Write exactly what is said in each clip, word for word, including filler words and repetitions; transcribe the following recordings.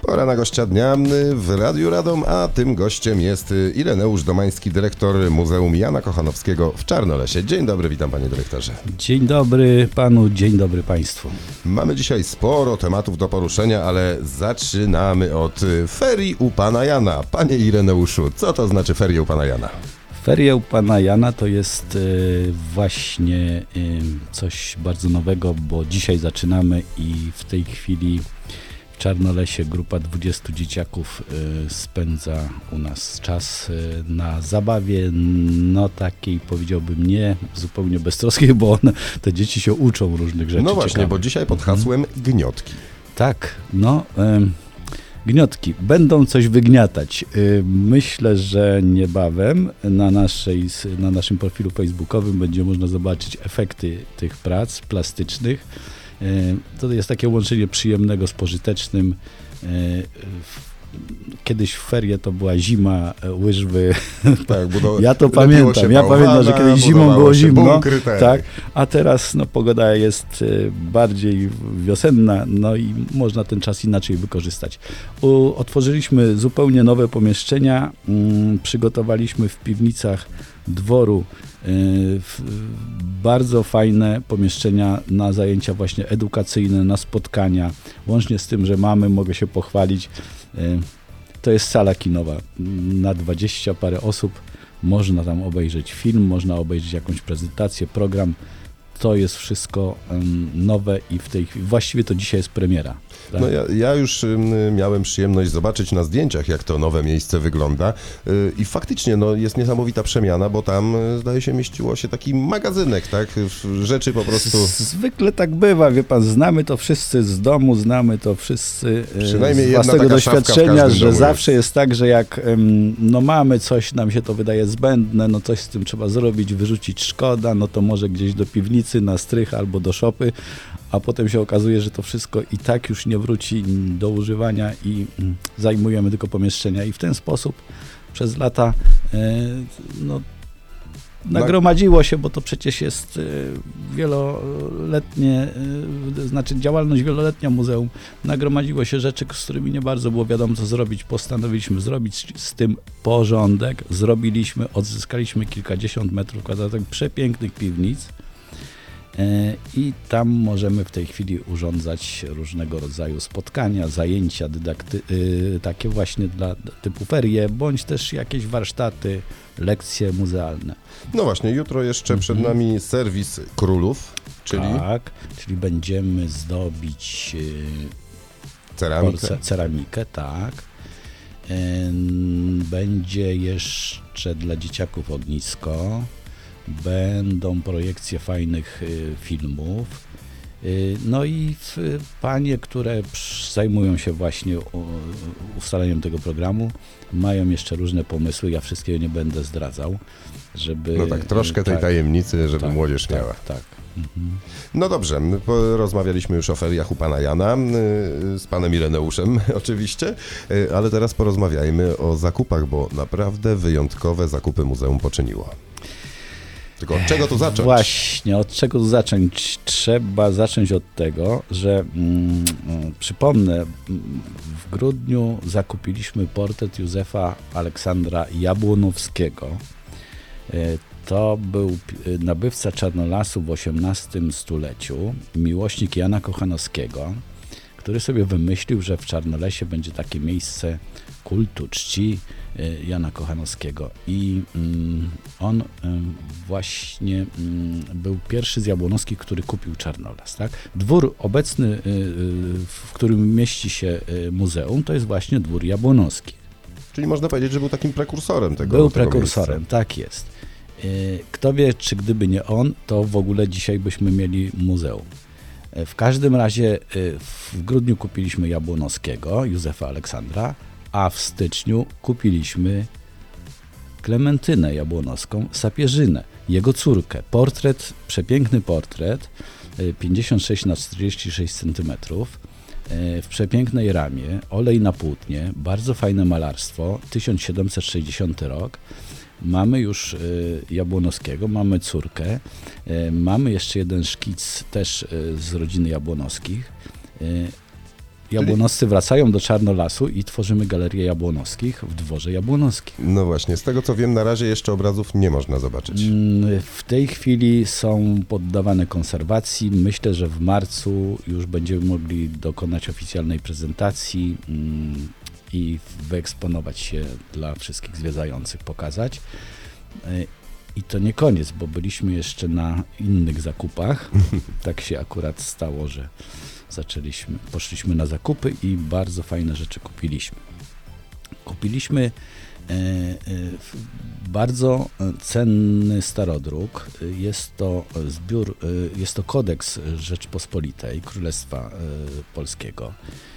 Pora na gościa dnia w Radiu Radom, a tym gościem jest Ireneusz Domański, dyrektor Muzeum Jana Kochanowskiego w Czarnolesie. Dzień dobry, witam panie dyrektorze. Dzień dobry panu, dzień dobry państwu. Mamy dzisiaj sporo tematów do poruszenia, ale zaczynamy od ferii u pana Jana. Panie Ireneuszu, co to znaczy ferie u pana Jana? Ferie u pana Jana to jest y, właśnie y, coś bardzo nowego, bo dzisiaj zaczynamy i w tej chwili w Czarnolesie grupa dwudziestu dzieciaków y, spędza u nas czas y, na zabawie, no takiej powiedziałbym nie zupełnie beztroskiej, bo one, te dzieci się uczą różnych rzeczy. No właśnie, ciekawych. bo dzisiaj pod hasłem gniotki. Tak, no... Y, Gniotki będą coś wygniatać. Myślę, że niebawem na, naszej, na naszym profilu facebookowym będzie można zobaczyć efekty tych prac plastycznych. To jest takie łączenie przyjemnego z pożytecznym. Kiedyś w ferie to była zima, łyżwy. Tak, budow- ja to pamiętam. Ja pamiętam, że kiedyś zimą było zimno. Tak, a teraz no, pogoda jest bardziej wiosenna, no i można ten czas inaczej wykorzystać. U, otworzyliśmy zupełnie nowe pomieszczenia. Mm, przygotowaliśmy w piwnicach dworu y, w, bardzo fajne pomieszczenia na zajęcia właśnie edukacyjne, na spotkania. Łącznie z tym, że mamy, mogę się pochwalić, to jest sala kinowa. Na dwadzieścia parę osób można tam obejrzeć film, można obejrzeć jakąś prezentację, program. To jest wszystko um, nowe i w tej chwili, właściwie to dzisiaj jest premiera. Tak? No ja, ja już y, miałem przyjemność zobaczyć na zdjęciach, jak to nowe miejsce wygląda y, i faktycznie no, jest niesamowita przemiana, bo tam y, zdaje się mieściło się taki magazynek, tak? Rzeczy po prostu... Zwykle tak bywa, wie pan, znamy to wszyscy z domu, znamy to wszyscy Przynajmniej z jedna własnego taka szafka w doświadczenia, każdym że domu zawsze jest. jest tak, że jak no mamy coś, nam się to wydaje zbędne, no coś z tym trzeba zrobić, wyrzucić szkoda, no to może gdzieś do piwnicy, na strych albo do szopy, a potem się okazuje, że to wszystko i tak już nie wróci do używania i zajmujemy tylko pomieszczenia i w ten sposób przez lata no, nagromadziło się, bo to przecież jest wieloletnie, znaczy działalność wieloletnia muzeum, nagromadziło się rzeczy, z którymi nie bardzo było wiadomo co zrobić. Postanowiliśmy zrobić z tym porządek, zrobiliśmy, odzyskaliśmy kilkadziesiąt metrów kwadratowych przepięknych piwnic. I tam możemy w tej chwili urządzać różnego rodzaju spotkania, zajęcia dydakty- yy, takie właśnie dla typu ferie, bądź też jakieś warsztaty, lekcje muzealne. No właśnie, jutro jeszcze mm-hmm. przed nami serwis królów, czyli... Tak, czyli będziemy zdobić yy, ceramikę. Porce- ceramikę, tak. Yy, będzie jeszcze dla dzieciaków ognisko. Będą projekcje fajnych y, filmów. Y, no i y, panie, które przy, zajmują się właśnie u, ustaleniem tego programu, mają jeszcze różne pomysły. Ja wszystkiego nie będę zdradzał, żeby... No tak, troszkę y, tej tak, tajemnicy, żeby tak, młodzież tak, miała. Tak. Mhm. No dobrze, rozmawialiśmy już o feriach u pana Jana, z panem Ireneuszem oczywiście, ale teraz porozmawiajmy o zakupach, bo naprawdę wyjątkowe zakupy muzeum poczyniło. Tylko od czego tu zacząć? Właśnie, od czego tu zacząć? Trzeba zacząć od tego, że mm, przypomnę, w grudniu zakupiliśmy portret Józefa Aleksandra Jabłonowskiego. To był nabywca Czarnolasu w osiemnastym stuleciu, miłośnik Jana Kochanowskiego, który sobie wymyślił, że w Czarnolesie będzie takie miejsce kultu, czci Jana Kochanowskiego i mm, on y, właśnie y, był pierwszy z Jabłonowskich, który kupił Czarnolas. Tak? Dwór obecny, y, y, w którym mieści się y, muzeum, to jest właśnie dwór Jabłonowski. Czyli można powiedzieć, że był takim prekursorem tego Był tego prekursorem, miejsca. Tak jest. Y, kto wie, czy gdyby nie on, to w ogóle dzisiaj byśmy mieli muzeum. W każdym razie y, w grudniu kupiliśmy Jabłonowskiego, Józefa Aleksandra, a w styczniu kupiliśmy Klementynę Jabłonowską, Sapierzynę, jego córkę. Portret, przepiękny portret, pięćdziesiąt sześć na czterdzieści sześć centymetrów, w przepięknej ramie, olej na płótnie, bardzo fajne malarstwo, tysiąc siedemset sześćdziesiąty rok. Mamy już Jabłonowskiego, mamy córkę, mamy jeszcze jeden szkic też z rodziny Jabłonowskich. Jabłonoscy wracają do Czarnolasu i tworzymy galerię Jabłonowskich w dworze Jabłonowskim. No właśnie, z tego co wiem, na razie jeszcze obrazów nie można zobaczyć. W tej chwili są poddawane konserwacji. Myślę, że w marcu już będziemy mogli dokonać oficjalnej prezentacji i wyeksponować się dla wszystkich zwiedzających, pokazać. I to nie koniec, bo byliśmy jeszcze na innych zakupach. Tak się akurat stało, że zaczęliśmy, poszliśmy na zakupy i bardzo fajne rzeczy kupiliśmy. Kupiliśmy e, e, bardzo cenny starodruk. Jest to zbiór, e, jest to kodeks Rzeczpospolitej, Królestwa e, Polskiego.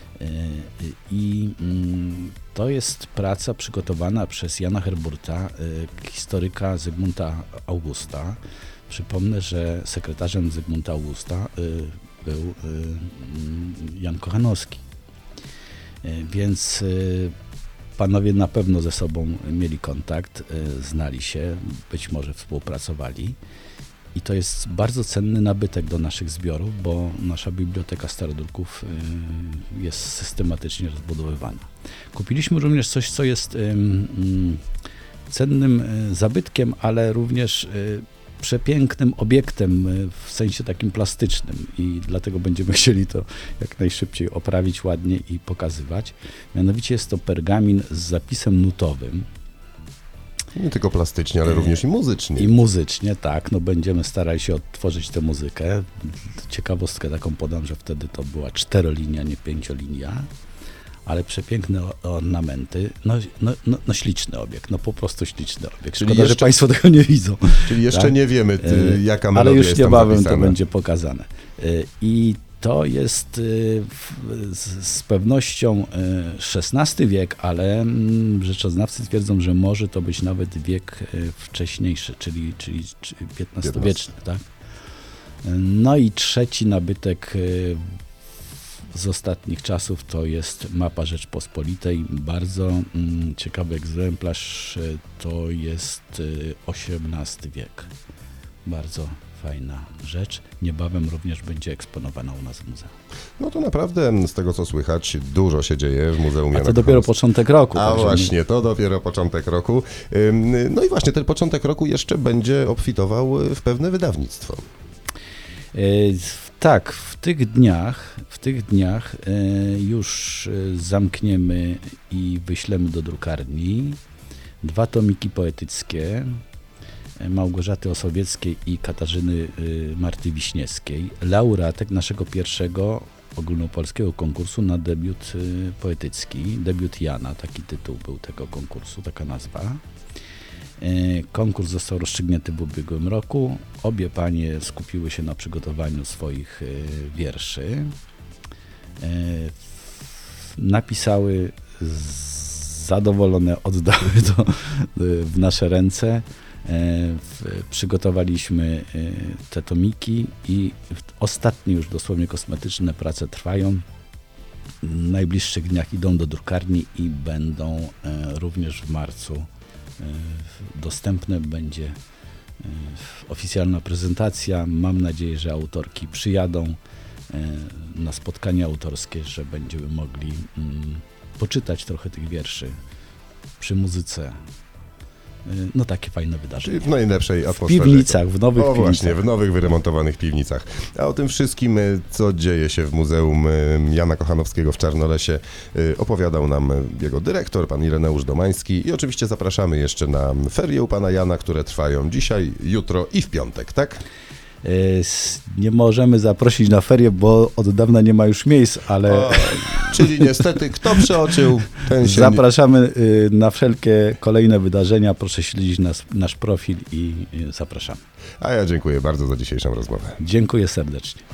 I to jest praca przygotowana przez Jana Herburta, historyka Zygmunta Augusta. Przypomnę, że sekretarzem Zygmunta Augusta był Jan Kochanowski. Więc panowie na pewno ze sobą mieli kontakt, znali się, być może współpracowali. I to jest bardzo cenny nabytek do naszych zbiorów, bo nasza biblioteka starodruków jest systematycznie rozbudowywana. Kupiliśmy również coś, co jest cennym zabytkiem, ale również przepięknym obiektem w sensie takim plastycznym i dlatego będziemy chcieli to jak najszybciej oprawić ładnie i pokazywać. Mianowicie jest to pergamin z zapisem nutowym. Nie tylko plastycznie, ale również i muzycznie. I muzycznie, tak. No będziemy starali się odtworzyć tę muzykę. Ciekawostkę taką podam, że wtedy to była czterolinia, nie pięciolinia, ale przepiękne ornamenty. No, no, no, no śliczny obiekt, no po prostu śliczny obiekt. Szkoda, jeszcze, że Państwo tego nie widzą. Czyli jeszcze tak? nie wiemy, ty, jaka melodia ale już jest niebawem tam to będzie pokazane. I to jest z pewnością szesnasty wiek, ale rzeczoznawcy twierdzą, że może to być nawet wiek wcześniejszy, czyli, czyli piętnastowieczny. Tak? No i trzeci nabytek z ostatnich czasów to jest mapa Rzeczpospolitej. Bardzo ciekawy egzemplarz, to jest osiemnasty wiek. Bardzo fajna rzecz. Niebawem również będzie eksponowana u nas w muzeum. No to naprawdę z tego co słychać dużo się dzieje w Muzeum Jana A to dopiero początek roku. A właśnie, to dopiero początek roku. No i właśnie ten początek roku jeszcze będzie obfitował w pewne wydawnictwo. Tak, w tych dniach, w tych dniach już zamkniemy i wyślemy do drukarni dwa tomiki poetyckie Małgorzaty Osowieckiej i Katarzyny Marty Wiśniewskiej, laureatek naszego pierwszego ogólnopolskiego konkursu na debiut poetycki, debiut Jana, taki tytuł był tego konkursu, taka nazwa. Konkurs został rozstrzygnięty w ubiegłym roku. Obie panie skupiły się na przygotowaniu swoich wierszy. Napisały, zadowolone oddały to w nasze ręce. Przygotowaliśmy te tomiki i ostatnie już dosłownie kosmetyczne prace trwają. W najbliższych dniach idą do drukarni i będą również w marcu dostępne. Będzie oficjalna prezentacja. Mam nadzieję, że autorki przyjadą na spotkanie autorskie, że będziemy mogli poczytać trochę tych wierszy przy muzyce. No takie fajne wydarzenie. Czyli w najlepszej atmosferze. W piwnicach, w nowych o, piwnicach. właśnie, w nowych, wyremontowanych piwnicach. A o tym wszystkim, co dzieje się w Muzeum Jana Kochanowskiego w Czarnolesie, opowiadał nam jego dyrektor, pan Ireneusz Domański. I oczywiście zapraszamy jeszcze na ferie u pana Jana, które trwają dzisiaj, jutro i w piątek, tak? Nie możemy zaprosić na ferie, bo od dawna nie ma już miejsc, ale... O, czyli niestety, kto przeoczył, ten się... Zapraszamy na wszelkie kolejne wydarzenia. Proszę śledzić nas, nasz profil i zapraszamy. A ja dziękuję bardzo za dzisiejszą rozmowę. Dziękuję serdecznie.